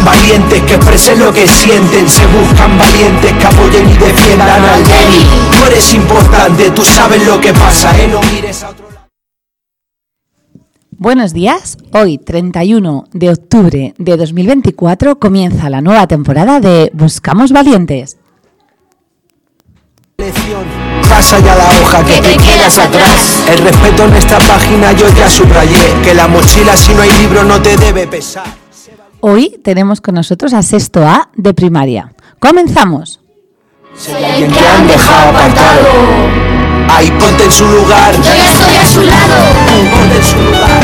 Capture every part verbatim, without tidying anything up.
valientes que expresen lo que sienten. Se buscan valientes que apoyen y defiendan al débil. Tú eres importante, tú sabes lo que pasa, eh, no mires a otro lado. Buenos días, hoy treinta y uno de octubre de dos mil veinticuatro comienza la nueva temporada de Buscamos Valientes. Pasa ya la hoja que, que te, te quedas atrás. El respeto en esta página yo ya subrayé, que la mochila si no hay libro no te debe pesar. Hoy tenemos con nosotros a sexto A de primaria. ¡Comenzamos! Si hay alguien que han dejado apartado, ahí ponte en su lugar. Yo ya estoy a su lado. Ponte en su lugar.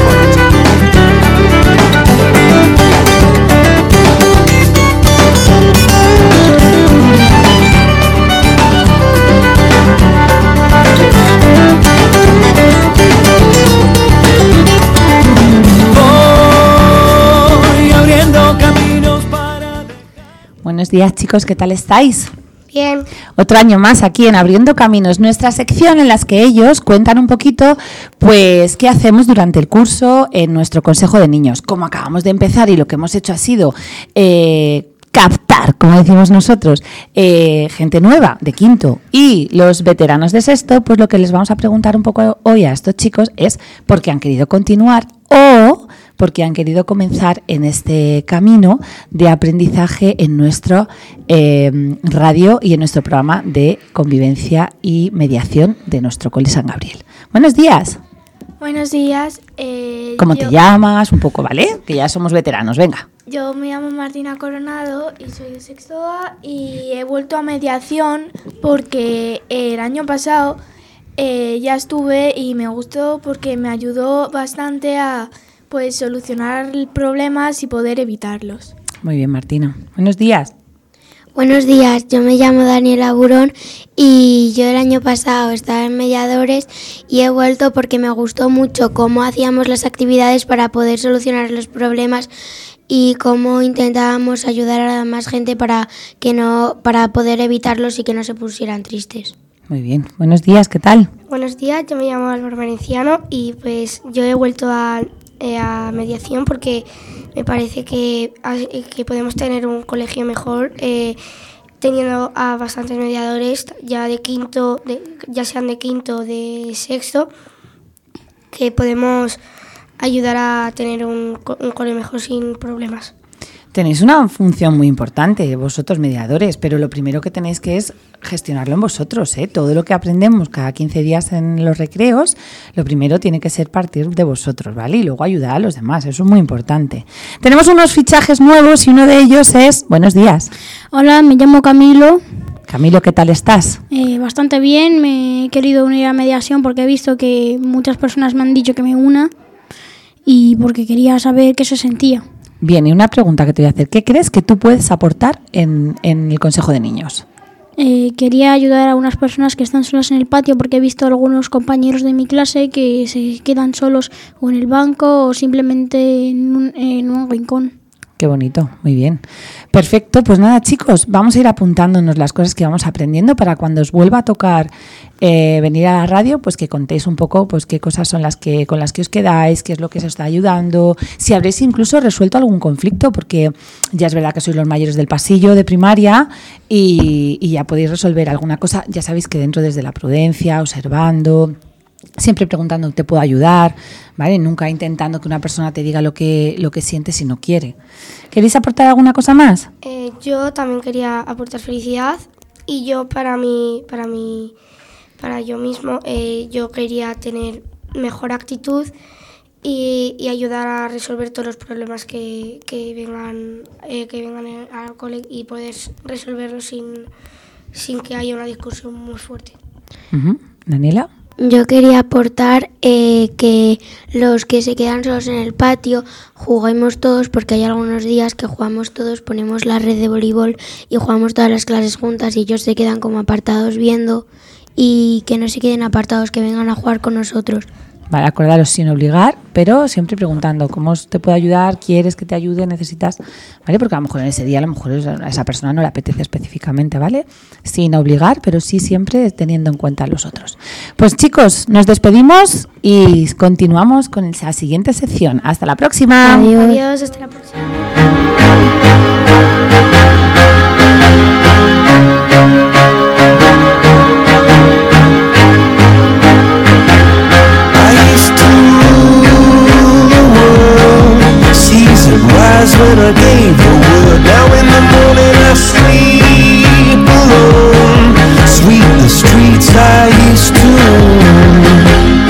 Voy abriendo caminos para... Buenos días, chicos, ¿qué tal estáis? Bien. Otro año más aquí en Abriendo Caminos, nuestra sección en la que ellos cuentan un poquito, pues, qué hacemos durante el curso en nuestro Consejo de Niños. Como acabamos de empezar y lo que hemos hecho ha sido eh, captar, como decimos nosotros, eh, gente nueva de quinto y los veteranos de sexto, pues lo que les vamos a preguntar un poco hoy a estos chicos es por qué han querido continuar o porque han querido comenzar en este camino de aprendizaje en nuestro eh, radio y en nuestro programa de convivencia y mediación de nuestro Cole San Gabriel. Buenos días. Buenos días. Eh, ¿Cómo yo, te llamas? Un poco, ¿vale? Que ya somos veteranos, venga. Yo me llamo Martina Coronado y soy de sexto A y he vuelto a mediación porque el año pasado eh, ya estuve y me gustó porque me ayudó bastante a... pues solucionar problemas y poder evitarlos. Muy bien, Martina. Buenos días. Buenos días, yo me llamo Daniela Burón y yo el año pasado estaba en Mediadores y he vuelto porque me gustó mucho cómo hacíamos las actividades para poder solucionar los problemas y cómo intentábamos ayudar a más gente para que no para poder evitarlos y que no se pusieran tristes. Muy bien. Buenos días, ¿qué tal? Buenos días, yo me llamo Álvaro Valenciano y pues yo he vuelto a... a mediación porque me parece que, que podemos tener un colegio mejor eh, teniendo a bastantes mediadores ya de quinto, de, ya sean de quinto o de sexto, que podemos ayudar a tener un, un colegio mejor sin problemas. Tenéis una función muy importante, vosotros mediadores, pero lo primero que tenéis que es gestionarlo en vosotros, ¿eh? Todo lo que aprendemos cada quince días en los recreos, lo primero tiene que ser partir de vosotros, ¿vale? Y luego ayudar a los demás, eso es muy importante. Tenemos unos fichajes nuevos y uno de ellos es... Buenos días. Hola, me llamo Camilo. Camilo, ¿qué tal estás? Eh, bastante bien, me he querido unir a mediación porque he visto que muchas personas me han dicho que me una y porque quería saber qué se sentía. Bien, y una pregunta que te voy a hacer. ¿Qué crees que tú puedes aportar en, en el Consejo de Niños? Eh, quería ayudar a unas personas que están solas en el patio porque he visto a algunos compañeros de mi clase que se quedan solos o en el banco o simplemente en un, en un rincón. Qué bonito, muy bien. Perfecto, pues nada, chicos, vamos a ir apuntándonos las cosas que vamos aprendiendo para cuando os vuelva a tocar eh, venir a la radio, pues que contéis un poco pues qué cosas son las que con las que os quedáis, qué es lo que os está ayudando, si habréis incluso resuelto algún conflicto, porque ya es verdad que sois los mayores del pasillo de primaria y, y ya podéis resolver alguna cosa. Ya sabéis que dentro desde la prudencia, observando, siempre preguntando, ¿te puedo ayudar? ¿Vale? Nunca intentando que una persona te diga lo que, lo que siente si no quiere. ¿Queréis aportar alguna cosa más? Eh, yo también quería aportar felicidad y yo para mí, para mí, para yo mismo, eh, yo quería tener mejor actitud y, y ayudar a resolver todos los problemas que, que vengan, eh, que vengan al cole y poder resolverlos sin, sin que haya una discusión muy fuerte. Uh-huh. ¿Daniela? Yo quería aportar eh, que los que se quedan solos en el patio juguemos todos, porque hay algunos días que jugamos todos, ponemos la red de voleibol y jugamos todas las clases juntas y ellos se quedan como apartados viendo y que no se queden apartados, que vengan a jugar con nosotros. Vale, acordaros sin obligar, pero siempre preguntando cómo te puedo ayudar, quieres que te ayude, necesitas, ¿vale? Porque a lo mejor en ese día a lo mejor a esa persona no le apetece específicamente, ¿vale? Sin obligar, pero sí siempre teniendo en cuenta a los otros. Pues chicos, nos despedimos y continuamos con la siguiente sección. Hasta la próxima. Adiós. Adiós, hasta la próxima. When I gave the word, now in the morning I sleep alone. Sweep the streets I used to own.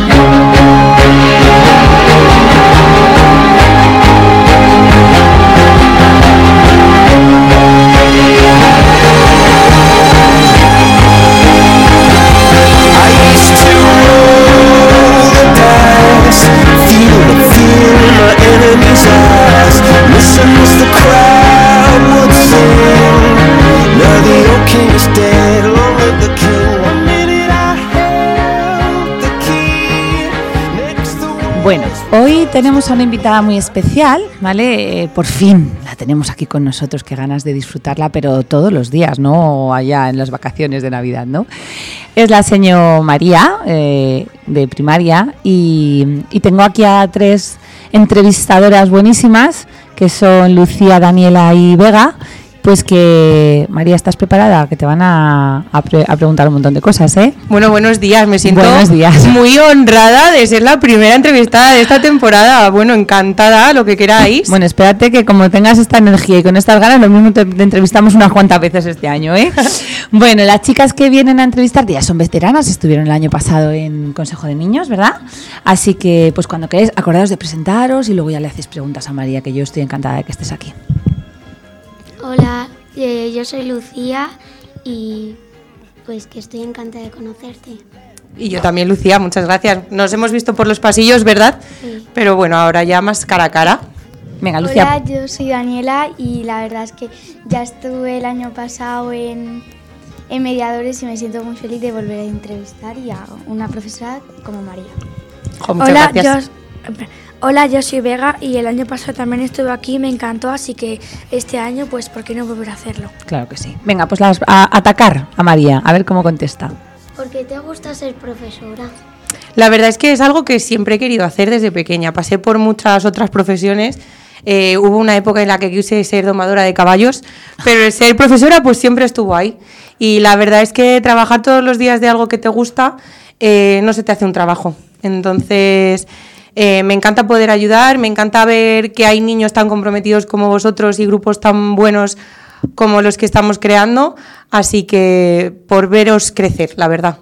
I used to roll the dice, feel the fear in my enemy's eyes. Listen as the crowd would sing. Now the old king is dead, long live the king. One minute I held the key, next the world. Bueno, hoy tenemos a una invitada muy especial, ¿vale? Eh, por fin la tenemos aquí con nosotros, qué ganas de disfrutarla, pero todos los días, ¿no? Allá en las vacaciones de Navidad, ¿no? Es la señora María, eh, de primaria, y, y tengo aquí a tres entrevistadoras buenísimas, que son Lucía, Daniela y Vega. Pues que, María, ¿estás preparada? Que te van a, a, pre- a preguntar un montón de cosas, ¿eh? Bueno, buenos días. Me siento Buenos días. muy honrada de ser la primera entrevistada de esta temporada. Bueno, encantada, lo que queráis. Bueno, espérate que como tengas esta energía y con estas ganas, lo mismo te, te entrevistamos unas cuantas veces este año, ¿eh? Bueno, las chicas que vienen a entrevistarte ya son veteranas, estuvieron el año pasado en Consejo de Niños, ¿verdad? Así que, pues cuando queráis, acordaos de presentaros y luego ya le hacéis preguntas a María, que yo estoy encantada de que estés aquí. Hola, eh, yo soy Lucía y pues que estoy encantada de conocerte. Y yo también, Lucía, muchas gracias. Nos hemos visto por los pasillos, ¿verdad? Sí. Pero bueno, ahora ya más cara a cara. Venga, Lucía. Hola, yo soy Daniela y la verdad es que ya estuve el año pasado en, en Mediadores y me siento muy feliz de volver a entrevistar y a una profesora como María. Jo, muchas Hola, gracias. yo, hola, yo soy Vega y el año pasado también estuve aquí, me encantó, así que este año, pues, ¿por qué no volver a hacerlo? Claro que sí. Venga, pues las, a atacar a María, a ver cómo contesta. ¿Por qué te gusta ser profesora? La verdad es que es algo que siempre he querido hacer desde pequeña. Pasé por muchas otras profesiones. Eh, hubo una época en la que quise ser domadora de caballos, pero el ser profesora pues siempre estuvo ahí. Y la verdad es que trabajar todos los días de algo que te gusta eh, no se te hace un trabajo. Entonces eh, me encanta poder ayudar, me encanta ver que hay niños tan comprometidos como vosotros y grupos tan buenos como los que estamos creando, así que por veros crecer, la verdad.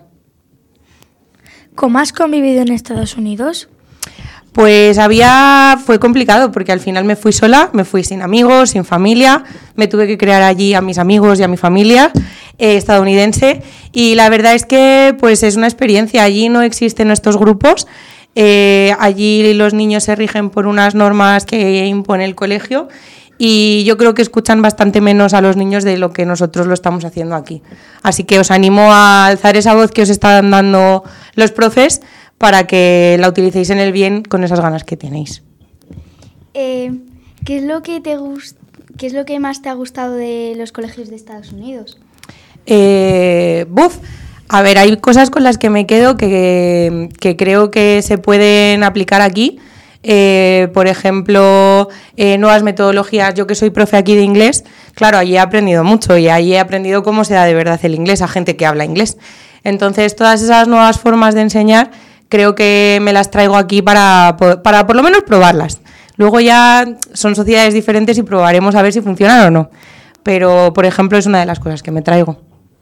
¿Cómo has convivido en Estados Unidos? Pues había, fue complicado porque al final me fui sola, me fui sin amigos, sin familia, me tuve que crear allí a mis amigos y a mi familia eh, estadounidense y la verdad es que pues es una experiencia, allí no existen estos grupos, eh, allí los niños se rigen por unas normas que impone el colegio y yo creo que escuchan bastante menos a los niños de lo que nosotros lo estamos haciendo aquí. Así que os animo a alzar esa voz que os están dando los profes para que la utilicéis en el bien con esas ganas que tenéis. Eh, ¿qué es lo que te gust- ¿Qué es lo que más te ha gustado de los colegios de Estados Unidos? Eh, buf, a ver, hay cosas con las que me quedo que, que creo que se pueden aplicar aquí. Eh, por ejemplo, eh, nuevas metodologías. Yo que soy profe aquí de inglés, claro, allí he aprendido mucho y allí he aprendido cómo se da de verdad el inglés a gente que habla inglés. Entonces, todas esas nuevas formas de enseñar creo que me las traigo aquí para, para por lo menos probarlas. Luego ya son sociedades diferentes y probaremos a ver si funcionan o no. Pero, por ejemplo, es una de las cosas que me traigo.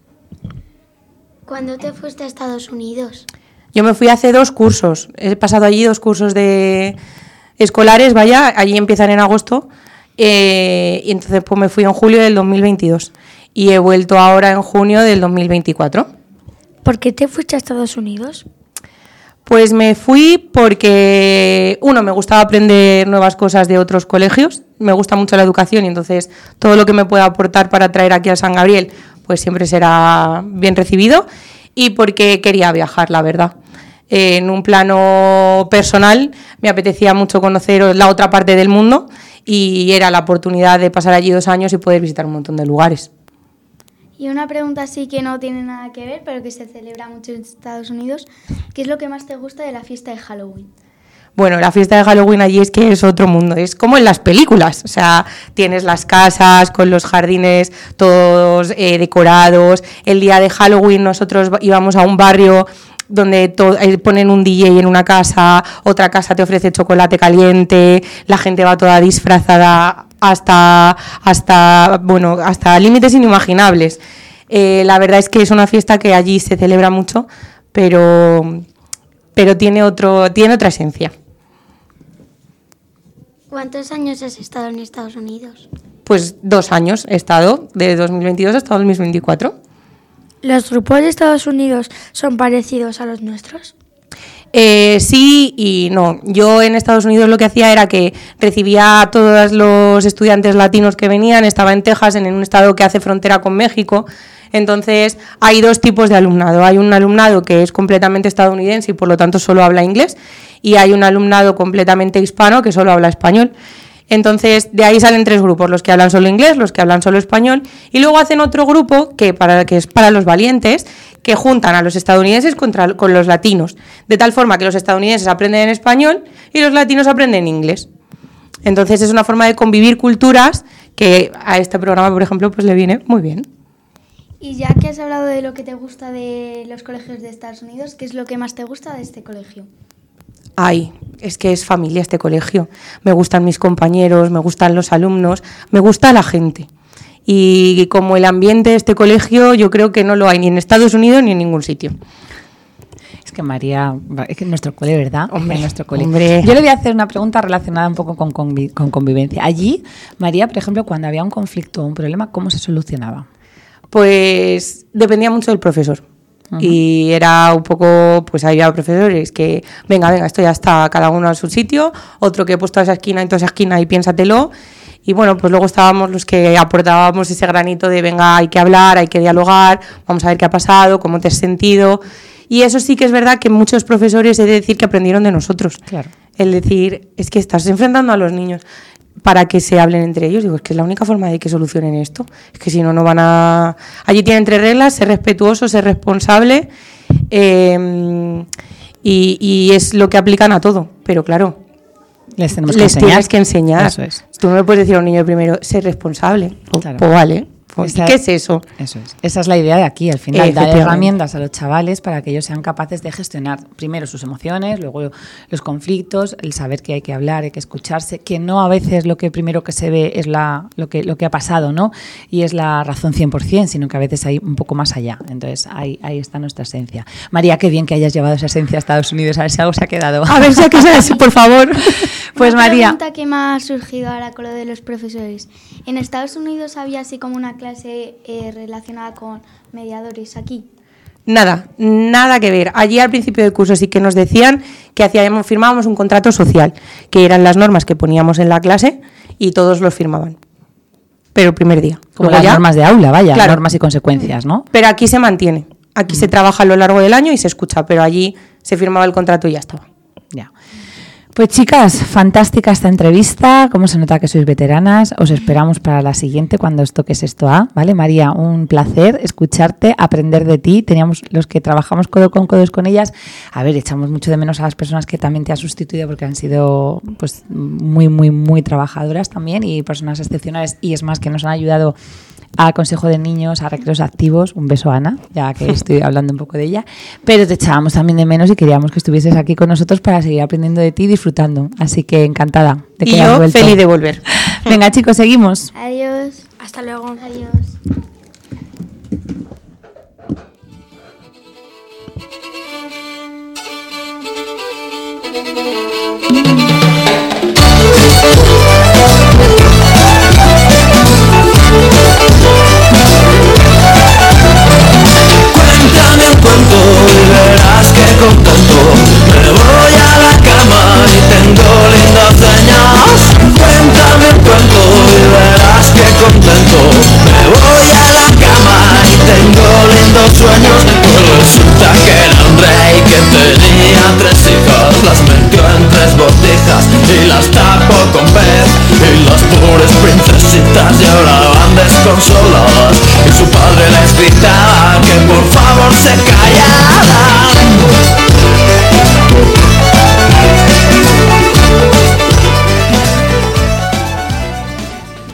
¿Cuándo te fuiste a Estados Unidos? Yo me fui hace dos cursos. He pasado allí dos cursos de escolares, vaya, allí empiezan en agosto. Eh, y entonces pues me fui en julio del dos mil veintidós. Y he vuelto ahora en junio del dos mil veinticuatro. ¿Por qué te fuiste a Estados Unidos? Pues me fui porque, uno, me gustaba aprender nuevas cosas de otros colegios, me gusta mucho la educación y entonces todo lo que me pueda aportar para traer aquí a San Gabriel, pues siempre será bien recibido, y porque quería viajar, la verdad. Eh, en un plano personal me apetecía mucho conocer la otra parte del mundo y era la oportunidad de pasar allí dos años y poder visitar un montón de lugares. Y una pregunta así que no tiene nada que ver, pero que se celebra mucho en Estados Unidos. ¿Qué es lo que más te gusta de la fiesta de Halloween? Bueno, la fiesta de Halloween allí es que es otro mundo, es como en las películas, o sea, tienes las casas con los jardines todos eh, decorados. El día de Halloween nosotros íbamos a un barrio donde to- eh, ponen un D J en una casa, otra casa te ofrece chocolate caliente, la gente va toda disfrazada hasta, hasta, bueno, hasta límites inimaginables. Eh, la verdad es que es una fiesta que allí se celebra mucho, pero, pero tiene, otro, tiene otra esencia. ¿Cuántos años has estado en Estados Unidos? Pues dos años he estado, de dos mil veintidós hasta dos mil veinticuatro. ¿Los grupos de Estados Unidos son parecidos a los nuestros? Eh, sí y no. Yo en Estados Unidos lo que hacía era que recibía a todos los estudiantes latinos que venían, estaba en Texas, en un estado que hace frontera con México. Entonces hay dos tipos de alumnado. Hay un alumnado que es completamente estadounidense y por lo tanto solo habla inglés, y hay un alumnado completamente hispano que solo habla español. Entonces de ahí salen tres grupos, los que hablan solo inglés, los que hablan solo español, y luego hacen otro grupo que, para, que es para los valientes, que juntan a los estadounidenses contra, con los latinos, de tal forma que los estadounidenses aprenden en español y los latinos aprenden inglés. Entonces es una forma de convivir culturas que a este programa, por ejemplo, pues le viene muy bien. Y ya que has hablado de lo que te gusta de los colegios de Estados Unidos, ¿qué es lo que más te gusta de este colegio? Ay, es que es familia este colegio. Me gustan mis compañeros, me gustan los alumnos, me gusta la gente. Y como el ambiente de este colegio, yo creo que no lo hay ni en Estados Unidos ni en ningún sitio. Es que María, es que en nuestro cole, ¿verdad? Hombre, en nuestro cole. hombre. Yo le voy a hacer una pregunta relacionada un poco con, convi- con convivencia. Allí, María, por ejemplo, cuando había un conflicto o un problema, ¿cómo se solucionaba? Pues dependía mucho del profesor. Uh-huh. Y era un poco, pues había profesores que, venga, venga, esto ya está, cada uno a su sitio, otro que he puesto a esa esquina y toda esa esquina y piénsatelo. Y bueno, pues luego estábamos los que aportábamos ese granito de, venga, hay que hablar, hay que dialogar, vamos a ver qué ha pasado, cómo te has sentido. Y eso sí que es verdad que muchos profesores, he de decir, que aprendieron de nosotros. Claro. El decir, es que estás enfrentando a los niños para que se hablen entre ellos. Digo, es que es la única forma de que solucionen esto. Es que si no, no van a... Allí tienen tres reglas: ser respetuoso, ser responsable, eh, y, y es lo que aplican a todo. Pero claro, les, tenemos que les enseñar. tienes que enseñar. Eso es. Tú no le puedes decir a un niño primero, ser responsable. Pues, Claro. pues vale. Pues, Esa- ¿qué es eso? Eso es. Esa es la idea de aquí, al final, dar Efectivamente. herramientas a los chavales para que ellos sean capaces de gestionar primero sus emociones, luego los conflictos, el saber que hay que hablar, hay que escucharse, que no a veces lo que primero que se ve es la, lo, que, lo que ha pasado, ¿no? Y es la razón cien por ciento, sino que a veces hay un poco más allá. Entonces ahí, ahí está nuestra esencia. María, qué bien que hayas llevado esa esencia a Estados Unidos, a ver si algo se ha quedado. A ver si que sea, por favor. Pues Una María... pregunta que me ha surgido ahora con lo de los profesores. ¿En Estados Unidos había así como una clase eh, relacionada con mediadores aquí? Nada, nada que ver. Allí al principio del curso sí que nos decían que hacíamos, firmábamos un contrato social, que eran las normas que poníamos en la clase y todos los firmaban. Pero el primer día. Como Luego las ya- normas de aula, vaya, Claro. normas y consecuencias, ¿no? Pero aquí se mantiene. Aquí se trabaja a lo largo del año y se escucha, pero allí se firmaba el contrato y ya estaba. Ya. Pues chicas, fantástica esta entrevista, cómo se nota que sois veteranas, os esperamos para la siguiente cuando os toques esto A, ¿vale? María, un placer escucharte, aprender de ti, teníamos los que trabajamos codo con codos con ellas, a ver, echamos mucho de menos a las personas que también te han sustituido porque han sido pues muy, muy, muy trabajadoras también y personas excepcionales, y es más que nos han ayudado al Consejo de Niños, a Recreos Activos. Un beso, Ana, ya que estoy hablando un poco de ella. Pero te echábamos también de menos y queríamos que estuvieses aquí con nosotros para seguir aprendiendo de ti y disfrutando. Así que encantada de que Y hayas yo vuelto. feliz de volver. Venga, chicos, seguimos. Adiós. Hasta luego. Adiós. Cuéntame un cuento y verás que contento me voy a la cama y tengo lindos sueños. Cuéntame un cuento y verás que contento me voy a la cama y tengo lindos sueños. Pues resulta que era un rey que tenía tres hijos, las metió en tres botijas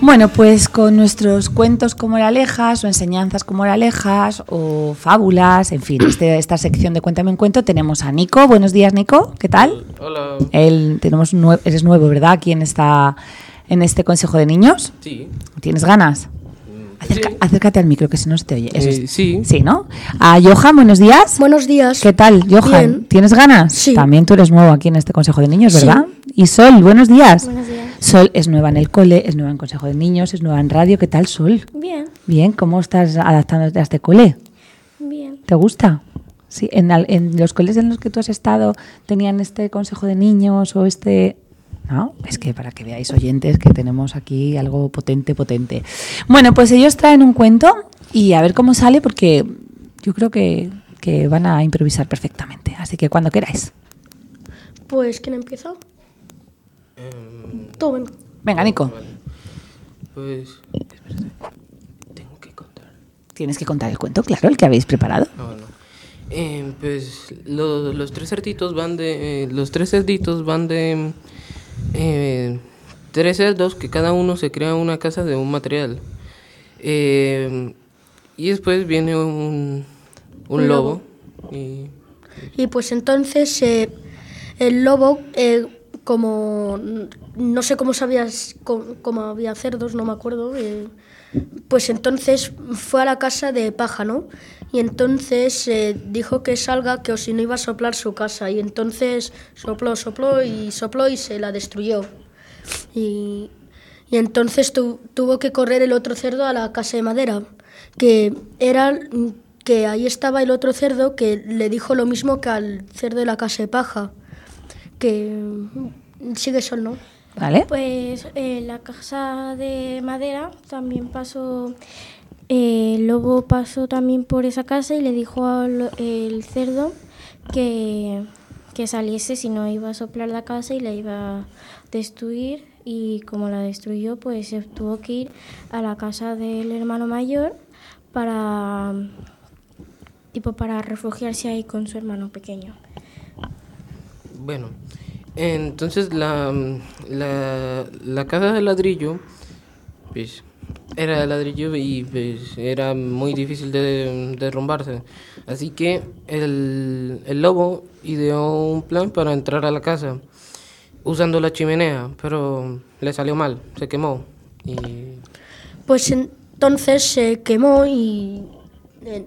Bueno, pues con nuestros cuentos como moralejas o enseñanzas como moralejas o fábulas, en fin, este, esta sección de Cuéntame un cuento tenemos a Nico. Buenos días, Nico, ¿qué tal? Hola. Él, tenemos nue- eres nuevo, ¿verdad? Aquí en, esta, en este Consejo de Niños. Sí. ¿Tienes ganas? Acerca, Sí. Acércate al micro, que si no se te oye. Eso Eh, es- sí. Sí, ¿no? A Johan, buenos días. Buenos días. ¿Qué tal, Johan? Bien. ¿Tienes ganas? Sí. También tú eres nuevo aquí en este Consejo de Niños, Sí. ¿verdad? Y Sol, buenos días. Buenos días. Sol es nueva en el cole, es nueva en Consejo de Niños, es nueva en radio. ¿Qué tal, Sol? Bien, Bien, ¿cómo estás adaptándote a este cole? bien. ¿Te gusta? Sí, en, al- en los coles en los que tú has estado tenían este Consejo de Niños o este... No, es que para que veáis, oyentes, que tenemos aquí algo potente, potente. Bueno, pues ellos traen un cuento y a ver cómo sale, porque yo creo que, que van a improvisar perfectamente. Así que cuando queráis. Pues, ¿quién empieza? Em, Tú, ven. Venga, Nico. vale. Pues. Espérate. Tengo que contar. Tienes que contar el cuento, claro, el que habéis preparado. No, no. Em, pues lo- los tres cerditos van de. eh, los tres cerditos van de. eh, tres cerdos que cada uno se crea una casa de un material. Em, y después viene un. Un, Un lobo. lobo. Y. Y pues entonces eh, el lobo, eh, como no sé cómo sabías cómo, cómo había cerdos, no me acuerdo, eh, pues entonces fue a la casa de paja, ¿no? Y entonces eh, dijo que salga, que o si no iba a soplar su casa. Y entonces sopló, sopló y sopló y se la destruyó. Y, y entonces tu- tuvo que correr el otro cerdo a la casa de madera, que era que ahí estaba el otro cerdo que le dijo lo mismo que al cerdo de la casa de paja, que sigue Sol, ¿no? ¿Vale? Pues eh, la casa de madera también pasó, eh, el lobo pasó también por esa casa y le dijo al el cerdo que, que saliese si no iba a soplar la casa y la iba a destruir, y como la destruyó pues se tuvo que ir a la casa del hermano mayor para, tipo, para refugiarse ahí con su hermano pequeño. Bueno, entonces la, la, la casa de ladrillo, pues, era de ladrillo y pues, era muy difícil de derrumbarse. Así que el, el lobo ideó un plan para entrar a la casa usando la chimenea, pero le salió mal, se quemó. Y Pues entonces se quemó y... eh,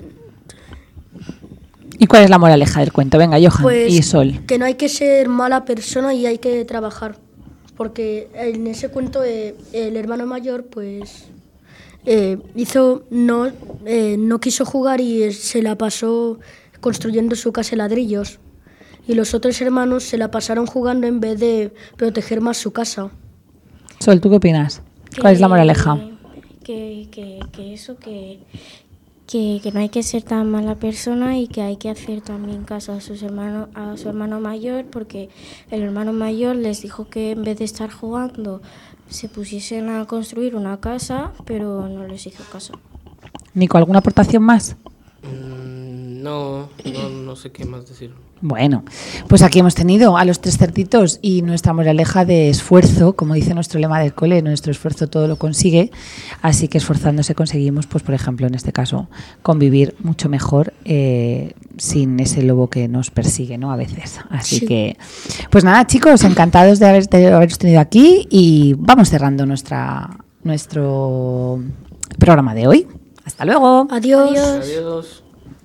¿Y cuál es la moraleja del cuento? Venga, Johan Pues y Sol. que no hay que ser mala persona y hay que trabajar. Porque en ese cuento eh, el hermano mayor pues eh, hizo no, eh, no quiso jugar y eh, se la pasó construyendo su casa de ladrillos. Y los otros hermanos se la pasaron jugando en vez de proteger más su casa. Sol, ¿tú qué opinas? ¿Cuál es la moraleja? Que, que, que eso, que, que, que no hay que ser tan mala persona y que hay que hacer también caso a sus hermanos, a su hermano mayor, porque el hermano mayor les dijo que en vez de estar jugando se pusiesen a construir una casa, pero no les hizo caso. Nico, ¿alguna aportación más? mm, no, no, no sé qué más decir. Bueno, pues aquí hemos tenido a los tres cerditos y nuestra moraleja de esfuerzo, como dice nuestro lema del cole, nuestro esfuerzo todo lo consigue, así que esforzándose conseguimos, pues por ejemplo, en este caso, convivir mucho mejor eh, sin ese lobo que nos persigue, ¿no? A veces. Así Sí. que, pues nada, chicos, encantados de haber, de haberos tenido aquí y vamos cerrando nuestra nuestro programa de hoy. Hasta luego. Adiós. Adiós.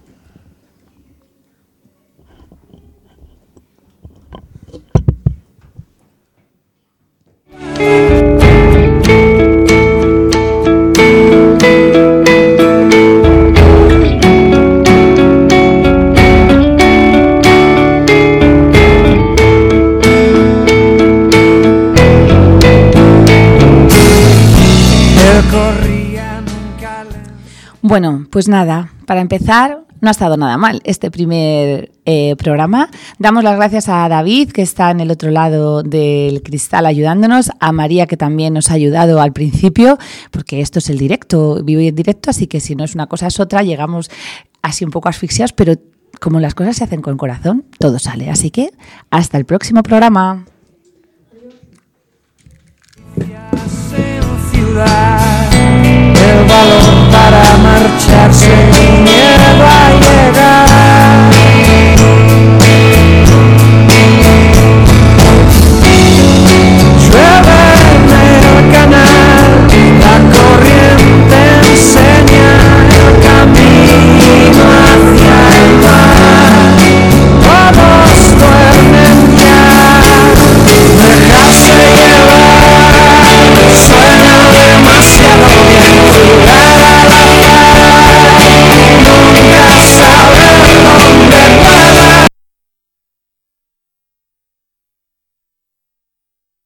Bueno, pues nada, para empezar, no ha estado nada mal este primer eh, programa. Damos las gracias a David, que está en el otro lado del cristal ayudándonos, a María, que también nos ha ayudado al principio, porque esto es el directo, vivo y en directo, así que si no es una cosa es otra, llegamos así un poco asfixiados, pero como las cosas se hacen con corazón, todo sale. Así que hasta el próximo programa. Hacen ciudad. ciudad, el valor para marcharse, miedo a llegar.